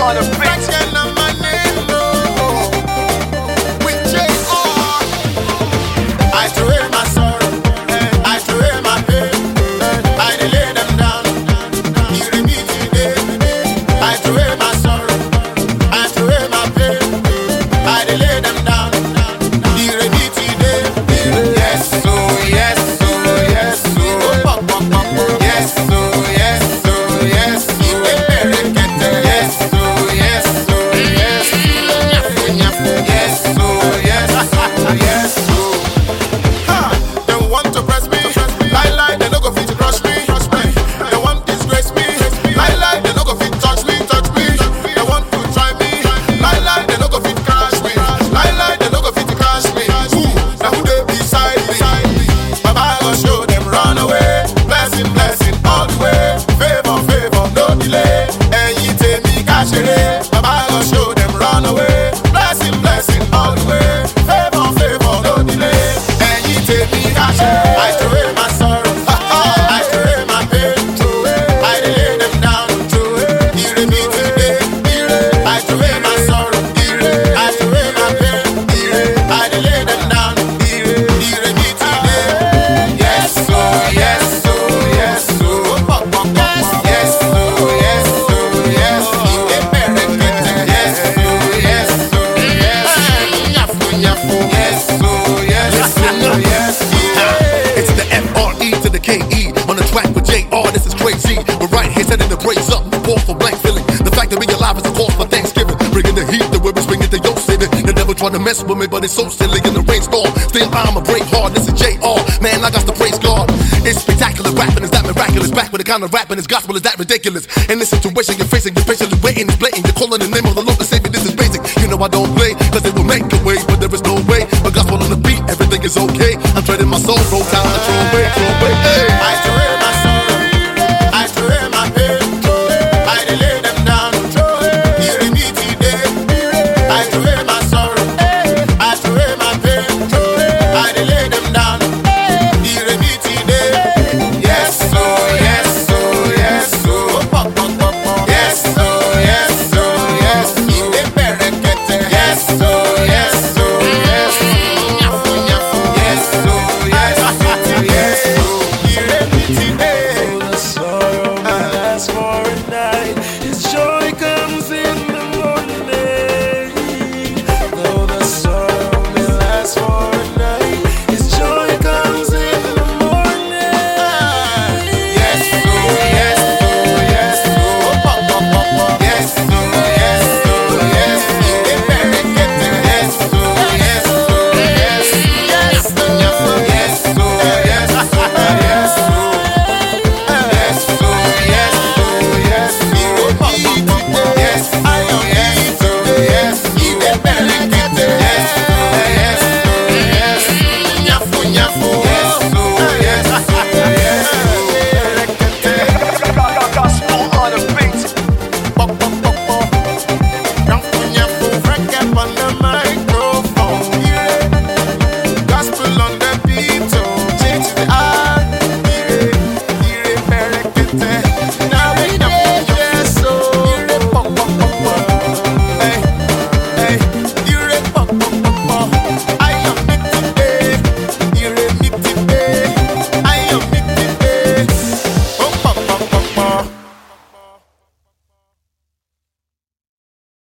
on the beat. With J.R. I threw away my sorrow, I threw away my pain, I lay them down, you repeat today. I threw away my sorrow, I threw away my pain, I lay them down, you repeat today. Yes, so yes, so yes, so yes, so yes, so yes, so yes, so yes, so yes, yes, so yes, so yes, so. They want to press me, lie, they no go fit to crush me. They want disgrace me, lie, they no go fit touch me. They want to try me, lie, they no go fit crash me, lie, they no go fit to crash me. Who? Now who they beside me? Baba go show them run away, blessing, all the way, favor, no delay. Ẹ̀yin tèmi ká ṣeré, Baba go show them run away, blessing, all the way, favor, no delay. Ẹ̀yin tèmi ká ṣeré. I throw away my sorrow, I throw away my pain, I lay them down, ire mi today. I throw away my sorrow, I throw away my pain, I lay them down, ire mi today. Yes, so yes, so yes, so yes, so yes, so yes, ire pẹ̀rẹ̀kẹ̀tẹ̀. Yes, so yes, so yes, yafu, yes, so yes, so yes, It's the F-R-E to the K-E on the track with J.R. This is crazy. We're right here setting the praise up. War for blank feeling. The fact that being alive is a cause for Thanksgiving. Bringing the heat, the weapons bringing the yoke saving. The devil trying to mess with me, but it's so silly in the rainstorm. Still I'm a brave heart. This is J.R. Man, I got to praise God. It's spectacular rapping, is that miraculous? Back with the kind of rapping, his gospel is that ridiculous. In this situation you're facing, you're patiently waiting, it's blatant. You're calling the name of the Lord to save you. This is basic. You know I don't play, cause it will make a way, but there is no way. But gospel on the beat, everything is okay. I'm trading my soul